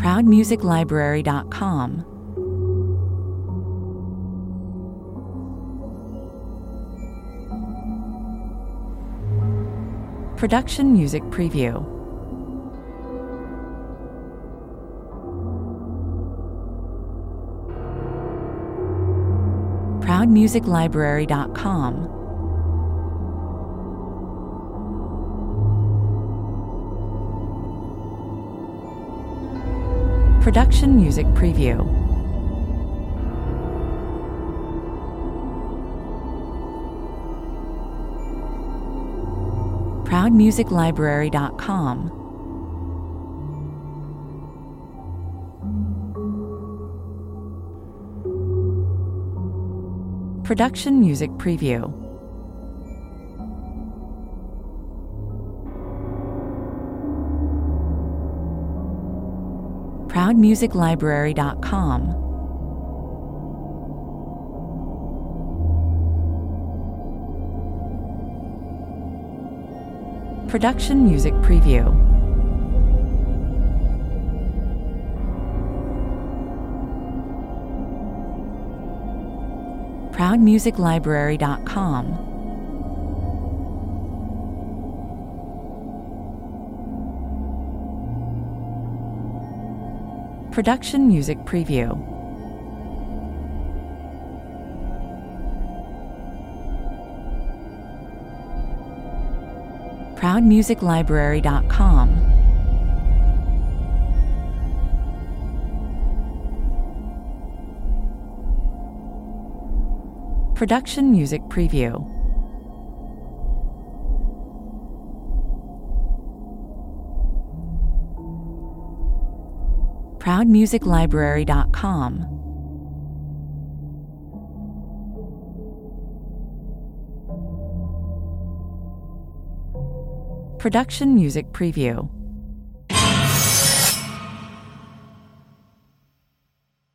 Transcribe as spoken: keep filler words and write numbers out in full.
proud music library dot com, Production Music Preview. proud music library dot com, Production Music Preview. proud music library dot com, Production Music Preview. proud music library dot com, Production Music Preview. proud music library dot com, Production Music Preview. proud music library dot com, Production Music Preview. proud music library dot com, Production Music Preview.